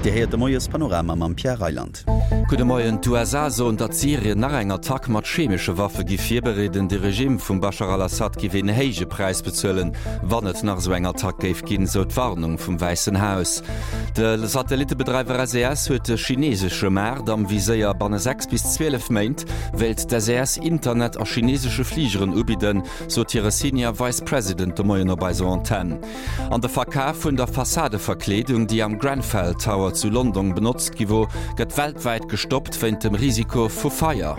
Di heiert de moies Panorama am Pierre Reiland. Gute Morgen, USA so und dat Syrien nach enger Attack mat chemische Waffe gifirbereden de Regime vum Bashar al-Assad gewinn heige Preis bezöllen, wann et nach so enger Attack geif gin so d'Warnung vum Weißen Haus. De Satellitebetreiber SES huet de chinesische Mäd am Viséier banne 6 bis 12 meint, welt der SES Internet a chinesische Fliegeren ubiden, so ihre Senior Vice President de Moiner bei so Antenne. An der Verkauf vun der Fassadeverkleedung, die am Grenfell Tower zu London benutzt giwo, gëtt weltweit gestoppt wenn dem Risiko vu Feier.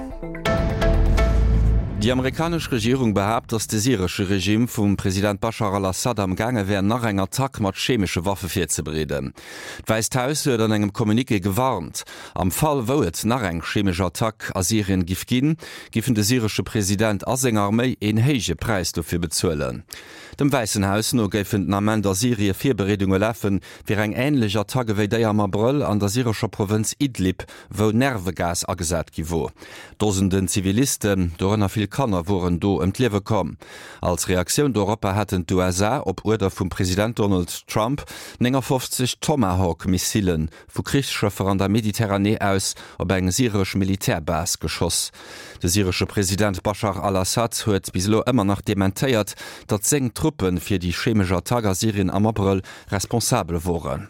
Die amerikanische Regierung behauptet, dass das syrische Regime vom Präsident Bashar al-Assad am Gange wäre, nach einer Attack mit chemische Waffe vorzubereiten. Das Weiße Haus hat an einem Kommuniqué gewarnt. Am Fall, wo es nach einer chemischen Attack an Syrien geben, giffen der syrische Präsident als seine Armee einen hohen Preis dafür bezahlen. Dem Weißen Haus no gefen den Amman der Syrie Vorbereitungen laufen für eine ähnliche Attacke wie die am April an der syrischen Provinz Idlib, wo Nervengas angesät giwo. Tausenden Zivilisten, darunter viel Kanner, wurden do Leben kommen. Als Reaktion d'Europa hatten die USA op Order vom Präsident Donald Trump 50 Tomahawk-Missilen von Kriegsschiffer an der Mediterranee aus auf eine syrische Militärbase geschossen. Der syrische Präsident Bashar al-Assad hat bislo immer noch dementiert, dass seine Truppen für die chemische Attack an Syrien am April responsabel waren.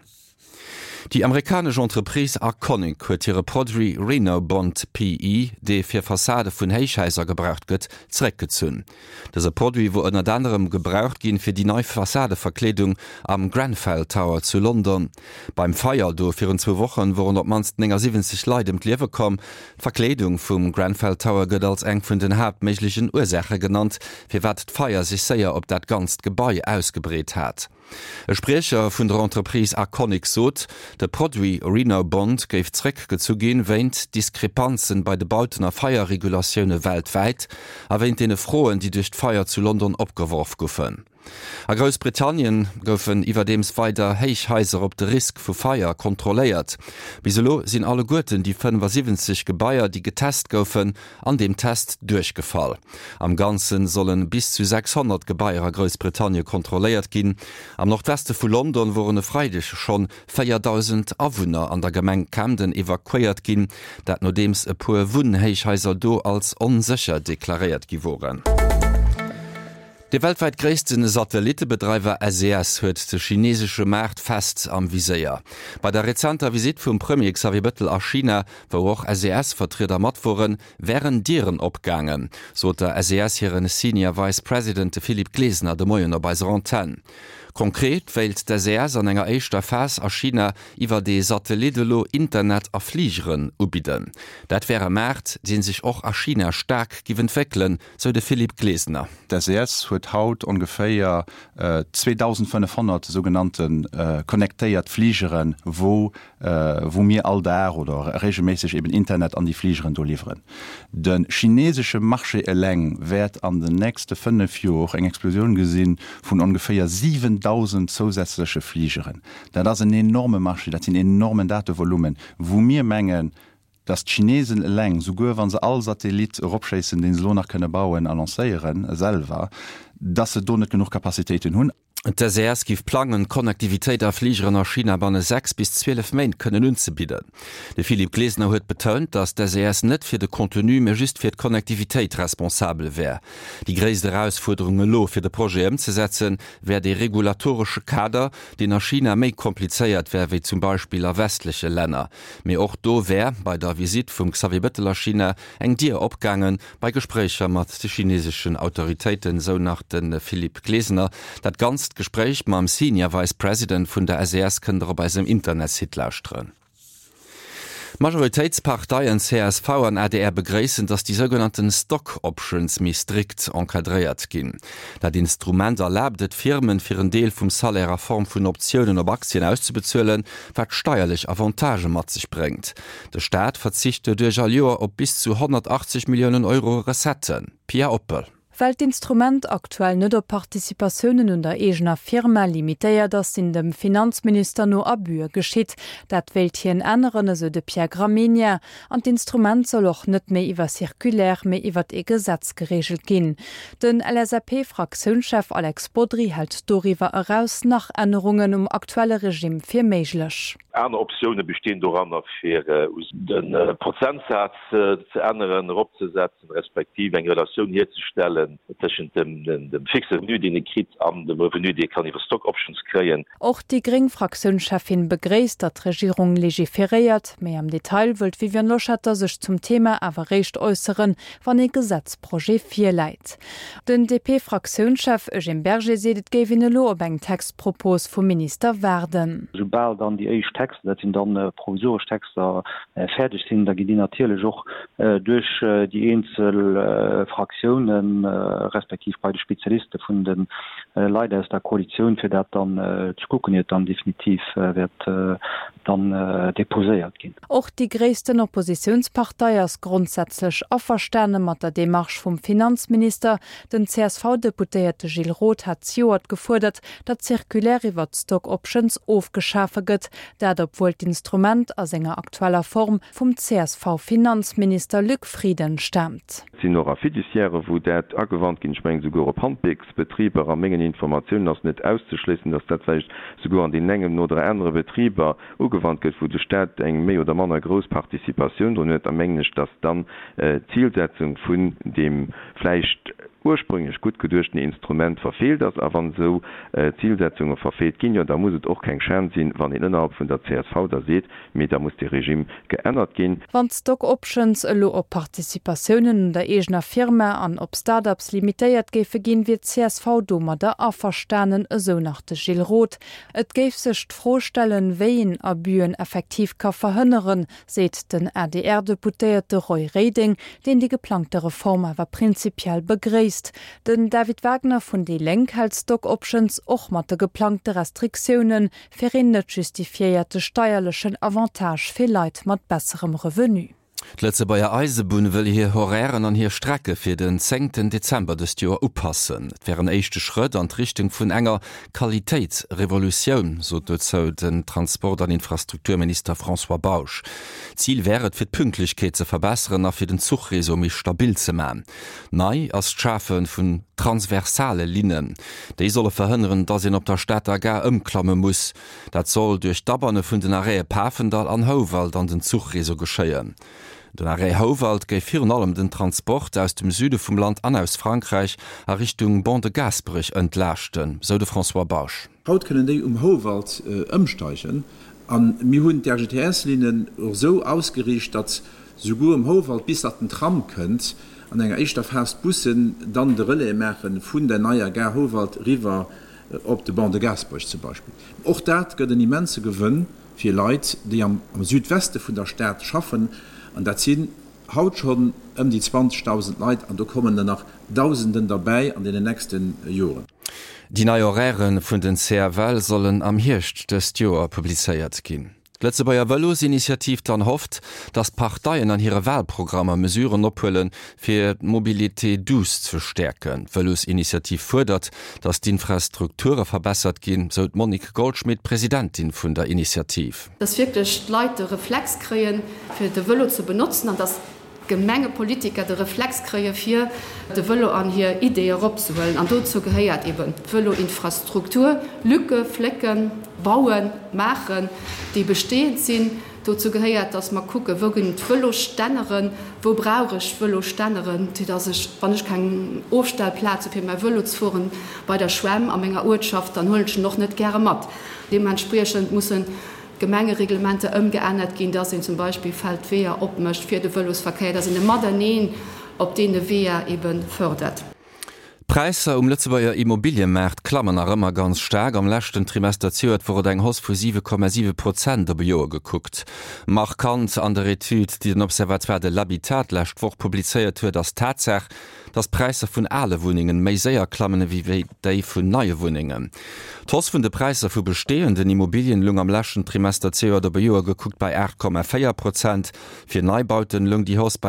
Die amerikanische Entreprise Arconic hat ihre Produit Reno Bond PE, die für Fassade von Heichhäuser gebraucht wird, zurückgezogen. Dieser Produit wurde unter anderem gebraucht ging für die neue Fassadeverkleidung am Grenfell Tower zu London. Beim Feier do für 2 Wochen wurden op manst 70 Leute im Leben gekommen. Die Verkleidung vom Grenfell Tower wird als eng von den hauptsächlichen Ursachen genannt, für was die Feier sich sehr ob das ganze Gebäude ausgebreitet hat. Ein Sprecher von der Entreprise Arconic sot, der Produit Reno Bond gave zurückgezogen, während Diskrepanzen bei den Bauten auf Feierregulationen weltweit, erwähnt den Frohen, die durch die Feier zu London abgeworfen wurden. A Großbritannien goufen iwwerdems weiter Heichhäuser op de Risk vu Feier kontrolliert. Biselo sind alle Gurten die 75 Gebäier, die getest goufen, an dem Test durchgefallen. Am Ganzen sollen bis zu 600 Gebäier a Großbritannien kontrolliert gin. Am Nordweste vu London wurden freilich schon 4.000 Awohner an der Gemeng Camden evakuiert gin, dat no dems e puer Wunnheichhäuser do als unsicher deklariert geworden. Der weltweit größte Satellitebetreiber SES huet de chinesische Markt fest am Viséier. Bei der rezenter Visit vum Premier Xavier Bettel a China, wo auch SES-Vertreter mat waren, wären Dieren opgangen, so der SES hireieren Senior Vice President Philipp Glesner de Moiner bei Antenne. Konkret wählt der SES an enger eischter Phase a China iwwer de Satellitelo Internet a Fliegeren ubiden. Dat wäre Markt, den sich auch a China stark entwickeln, so de Philipp Glesner. Der SES huet haut ungefähr 2500 sogenannten connectéiert Fliegeren, wo mir all der oder regelmäßig eben Internet an die Fliegeren liefern. Den chinesische Marché eleng wird an den nächsten 5 Jahren eng Explosion gesehen von ungefähr 7000 zusätzliche Fliegeren. Das ist ein enorme Marché, das sind enorme Datenvolumen, wo mir mengen, dass Chinesen leng, sogar wenn sie all Satellit opschießen, den sie noch können bauen, annoncieren, selber, dass sie da nicht genug Kapazitäten haben. Der SES gibt Planen, Konnektivität auf Fliegern nach China bei 6 bis 12 Main können unzubieten. Der Philipp Glesner hat betont, dass der SES nicht für den Kontinu, mehr just für die Konnektivität responsabel wäre. Die größte Herausforderung für das Projekt umzusetzen, wäre der regulatorische Kader, den nach China mehr kompliziert wäre, wie zum Beispiel in westlichen Ländern. Aber auch da wäre bei der Visit von Xavier Bettel nach China eng Dier abgegangen bei Gesprächen mit den chinesischen Autoritäten, so nach den Philipp Glesner, das ganz Gespräch mit dem Senior Vice President von der SES könnt ihr bei seinem Internet-Site lauschen. Majoritätsparteien CSV und ADR begrüßen, dass die sogenannten Stock Options mehr strikt enkadriert gehen. Das Instrument erlaubt Firmen für einen Teil vom Salär Form von Optionen auf Aktien auszubezahlen, was steuerlich Avantagen mit sich bringt. Der Staat verzichtet durch ein Jahr auf bis zu 180 Millionen Euro Resetten. Pierre Oppel. Weil d'Instrument aktuell net op Partizipatiounen und der egener Firma limitéiert das in dem Finanzminister no abüer geschitt, dat wählt hien änderenne se de Pierre Gramegna, an d'Instrument soll och net méi iwwer zirkulär méi iwwer e Gesetz geregelt ginn. Den LSAP-Fraktionschef Alex Bodry hält doriwer heraus nach Änderungen aktuelle Regime fir méiglech. Andere Optionen bestehen daran, für den Prozentsatz zu ändern, abzusetzen, respektive eine Relation herzustellen zwischen dem fixen Revenu, den ich kriege, an dem Revenu, den kann ich für Stock Options kriegen. Auch die Green-Fraktionschefin begräßt, dass die Regierung legiferiert. Mehr im Detail wird Vivian Loschetter sich zum Thema aber recht äußern, wann ein Gesetzprojekt vorlegt. Den DP-Fraktionschef Eugène Berger sieht, es gebe eine Lob einen Textpropos vom Minister werden. Sobald dann die Texte, dat sind dann provisorisch Texte fertig sind, da geht die natürlich auch durch die Einzelfraktionen respektiv bei den Spezialisten von den Leiter aus der Koalition für das dann zu gucken, dann definitiv wird dann deposiert gehen. Auch die größten Oppositionspartei ist grundsätzlich einverstanden mit der Demarche vom Finanzminister. Den CSV-Deputierte Gilles Roth hat gefordert, dass zirkulär über Stock Options aufgeschaffen wird, obwohl das Instrument aus seiner aktueller Form vom CSV-Finanzminister Luc Frieden stammt. Noch fiduciäre, wo dat angewandt gin spreng sogar op Handwegsbetrieber an menggen Informationen ass net auszuschließen, dass dat sogar an den engem oder andere Betrieber ugewandt gët, wo de Staat eng méi oder manner Großpartizipation und net ermenglisch, dass dann Zielsetzung vun dem fleicht ursprünglich gut gedurchten Instrument verfehlt das, aber wann so Zielsetzungen verfehlt gehen, ja, da muss es auch kein Schein sein, wann innerhalb von der CSV da seht, da muss das Regime geändert gehen. Wenn Stock Options op Partizipationen der eigener Firma an op Startups limitiert gefe gehen, wird CSV dummer der Affersternen so nach de Gilles Roth. Et gäf sich vorstellen, wen Abüen effektiv kann verhindern, seht den RDR-Deputierte Roy Reding, den die geplante Reform aber prinzipiell begräßt. Den David Wagner von die Lenkhaltstock Options och mat de geplante Restriktionen verrinnet justifiierte steuerlichen Avantage für Leiit mat besserem Revenu. Letze beier Eisebun will hier Horären an hier Strecke fir den 10. Dezember des Joer oppassen. Et wären echte Schritt an Richtung vun enger Qualitätsrevolution, so zo den Transport- an Infrastrukturminister François Bauch. Ziel wäret fir d'Pünktlichkeit ze verbessern a fir den Zugreso mich stabil ze ma. Nei as Schafen vun transversale Linien. Dei solle verhindern, dass ihn op der Stadt gar ëmklamme muss. Dat soll durch Daberne vun den Arree Pafendal an Howald an den Zugreso geschéien. Den Arree Howald géif vir allem den Transport aus dem Süde vum Land an aus Frankreich a Richtung Bon de Gasbrich entlachten, so de François Bauch. Haut können déi Howald ëmsteichen, an mi hunn der GTS-Linien so ausgericht, dat sogur Howald bis dat den Tram kënnt, an enger Eichstoffhausbussen dann de Rëlle machen vun der naier Gar Howald River op de Bon de Gasbrich zum Beispiel. Och dat gëtt den immense Gewënn fir Leiit, die am Südweste vun der Stadt schaffen, an dat sinn haut schon die 20.000 Leiit, an da kommen dann nach Tausenden dabei an den nächsten Joren. Die neue Horären vun den CRL sollen am Hircht des Joer publizeiert gin. Letzte beier Velos-Initiativ dann hofft, dass Parteien an ihre Wahlprogramme Mesuren opwellen fir Mobilität dus zu stärken. Velos-Initiativ fordert, dass die Infrastrukture verbessert gehen, so Monique Goldschmidt, Präsidentin von der Initiativ. Das wirklich Leute Reflex kriegen, für die Velo zu benutzen und das Gemenge Politiker de Reflex kree fir de Velo an hier Idee opzuwellen. An dazu geheiert eben Velo-Infrastruktur, Lücke, Flecken, bauen, machen, die bestehend sind. Dazu geheiert, dass man gucke, wo sind Velo-Stänneren, wo brauche ich Velo-Stänneren, wenn ich keinen Aufstellplatz für mein Velo zu fahren, bei der Schwemm an meiner Ortschaft, dann hole ich noch nicht gerne mit. Dementsprechend müssen Gemengereglemente geändert gehen, dass zum Beispiel Feldwehr opmischt für den Velosverkehr, dass in den modernen, ob den Wehr eben fördert. Preise Lützebauer Immobilienmarkt klammen er immer ganz stark am letzten Trimester zuet vor eng Hos vu 7,7% der Bejoer geguckt. Markant an der Etude, die den Observatoire de l'Habitat lächt woch publizeiert huet das Tatsache, dass Preise vun alle Wohnungen méi séier klammen wie déi vun neue Wohnungen. Trotz vun de Preise vu bestehenden Immobilien lung am letzten Trimester CO der Bejoer geguckt bei 8,4%, fir Neubauten lung die Hos bei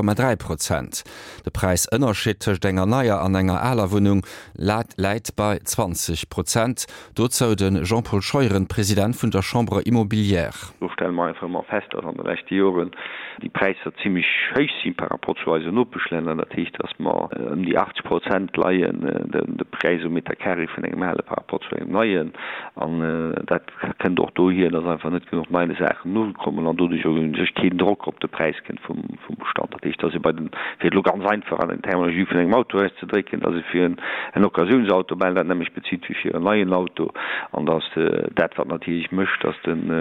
6,3%. De Preis ënnerschiet zwischen enger neuer an enger aller Wohnung leit bei 20%. Dozo den Jean-Paul Scheuren, Präsident vun der Chambre Immobilière. So stellen wir einfach mal fest, dass an den letzten Jahren die Preise ziemlich hoch sind par rapport zu unseren Notbeschlägen. Das heißt, dass wir die 80% leihen den Preis mit der Carry von einem Male par rapport zu einem neuen. Und das kann doch hier, dass einfach nicht genug neue Sachen null kommen und dadurch auch kein Druck auf den Preis vom Bestand. Das heißt, dass ich bei den vielleicht ganz einfach an den Terminologie von einem Auto zu drücken, dass ich für ein Occasionsauto bei nämlich spezifisch für ein neues Auto und dass das was natürlich möchte, dass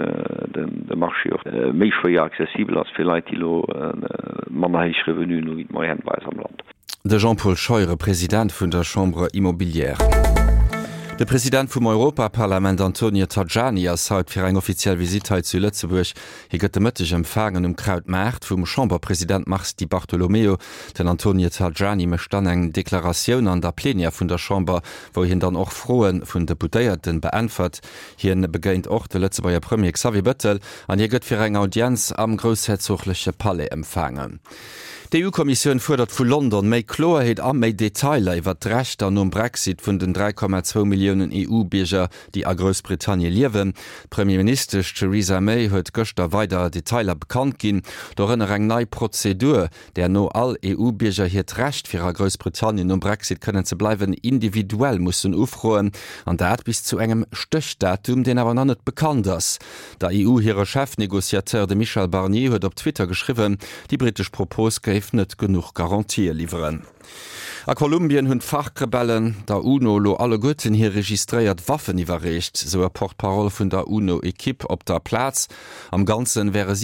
der Marché auch mehr schwer accessibel als vielleicht die manche Revenu nur mit mehr Hinweis am Land. Der Jean-Paul Scheurer, Präsident von der Chambre Immobilière. Der Präsident vom Europaparlament Antonio Tajani als haut fir eng offiziell Visite zu Lützeburg hi gëtt mëtteg empfangen Krautmarkt vum Chamberpräsident Max Di Bartolomeo. Den Antonio Tajani mecht dann eng Deklaratioun an der Plenia vun der Chamber, wo hin dann och Froen vun Deputéierten beänfert. Hien begéint och de Lützebauer Premier Xavier Bëttel an je gëtt fir eng Audienz am Großherzogliche Palais empfangen. Die EU-Kommission fordert vu London méi Klarheit an méi Detailer iwwer d'Recht an Brexit vun den 3,2 Millionen EU-Bierger, die a Großbritannien liewen. Premierminister Theresa May huet gëchter weiter Detailer bekannt ginn, doënner eng neii Prozedur, der no all EU-Bierger hiet Recht fir a Großbritannien Brexit kënnen ze bleiwen individuell mussssen ufroen, an dat bis zu engem Stöchdatum, den awer net bekannt ass. Der EU hire Chefnegoziateur de Michel Barnier huet op Twitter geschriwen, die britisch Propos net genug Garantie lieferen. A Kolumbien hunn Fachrebellen der UNO lo alle Götten hier registréiert Waffen iwwerrecht, so Portparol vun der UNO-Ekipp op der Platz. Am ganzen wäre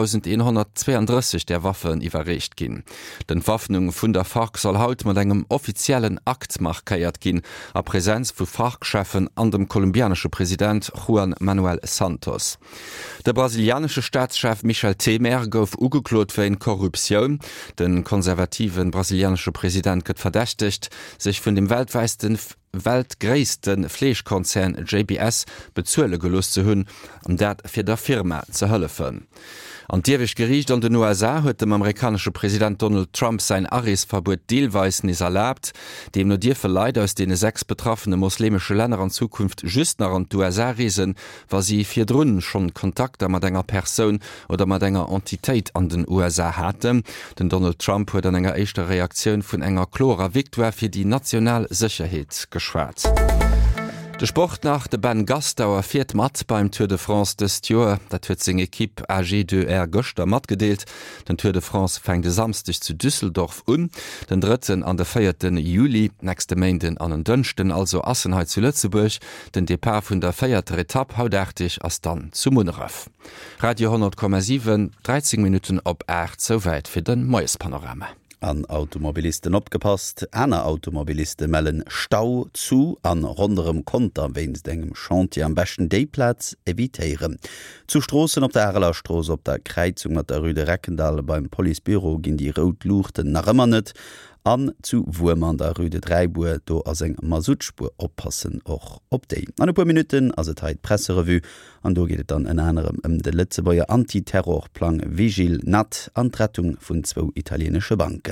7.132 der Waffen iwwerrecht ginn. Den Waffnung vun der FARC soll haut mat engem offiziellen Akt markéiert ginn, a Präsenz vu FARC-Chefen an dem kolumbianische Präsident Juan Manuel Santos. Der brasilianische Staatschef Michel Temer gouf ugeklot wéi en Korruption. Den konservativen brasilianische Präsident gëtt verdächtigt, sich vun dem weltgréissten Fleischkonzern JBS bezuele gelust zu hunn, dat fir der Firma ze hëllefen. An Diewich Gericht an den USA huet dem amerikanische Präsident Donald Trump sein Arrestverbot deelweis nis erlaubt, dem no Dir verleiht aus dene 6 betroffene muslimische Länder an Zukunft just nach an USA reisen, war sie fir Drunnen schon Kontakte mat enger Person oder mat enger Entitéit an den USA hatte. Den Donald Trump huet an enger eischter Reaktion vun enger chlorer Viktoire fir die Nationalsicherheit geschwärzt. De Sport nach de Ben Gastauer fährt mat beim Tour de France des Joer, dat huet seg Ekipp AG2R Göster mat gedeelt. Den Tour de France fängt de samstig zu Düsseldorf den 3. an der 4. Juli, nächste Mainden an den Dënchten, also Assenheit zu Lützeburg, den Depart vun der 4. Etappe hautärtig as dann zu Munnerf. Radio 10,7, 13 Minuten op 8, soweit fir den Moes Panorama. An Automobilisten opgepasst, Äner Automobilisten mellen Stau zu an ronderem Konter wennns engem Chantier am besten Dayplatz evitéieren. Zu Strossen op der Erlerstros op der Kreizung mat der Rüde Reckendal beim Polizeibüro ginn die Rotluchten nach ëmmer net, an zu Wumann der Rüde Dreibuer do as eng Masutspur oppassen och op déi. An e puer Minuten as et heit Presserevu, an do giet dann en anderem de Lützebauer Antiterrorplan Vigil Nat an Rettung vun 2 italiensche Banken.